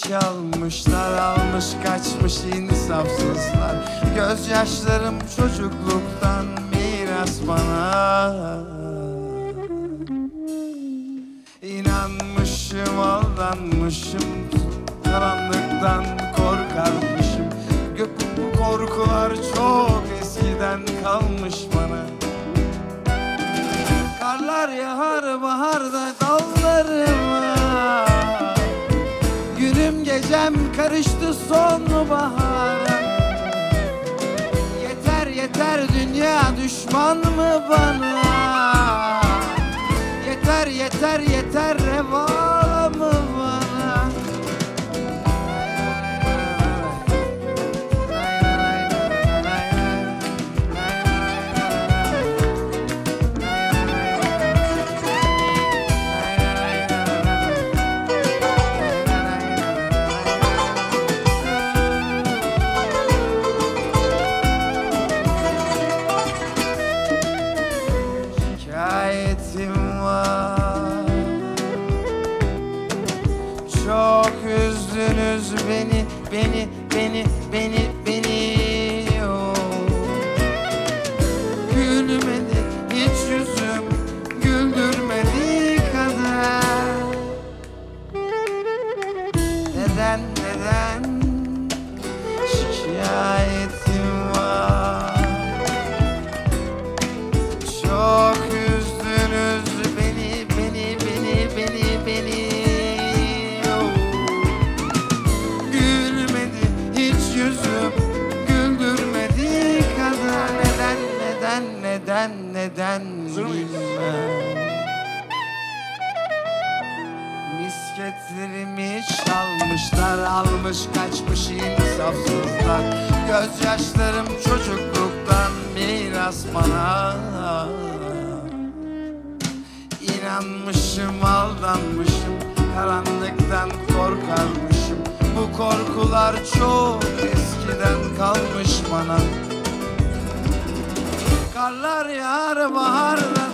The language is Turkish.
çalmışlar, almış kaçmış insafsızlar. Gözyaşlarım çocukluktan miras bana. İnanmışım, aldanmışım, karanlıktan korkarmışım. Bu korkular çok eskiden kalmış bana. Karlar yağar baharda dallarıma, günüm gecem karıştı sonbahara. Yeter yeter dünya düşman mı bana? Yeter yeter yeter reva mı bana? Şikayetim var, çok üzdünüz beni, oh. Gülmedi hiç yüzüm, güldürmedi kadar. Neden şikayetim var? Çok üzdünüz beni, oh. Gülmedi hiç yüzüm, güldürmedi kadar. Neden bilmem. Misketlerimi çalmışlar, almış kaçmış insafsızlar. Gözyaşlarım çocukluktan miras bana. İnanmışım, aldanmışım, karanlıktan korkarmışım. Bu korkular çok eskiden kalmış bana. Karlar yağar baharda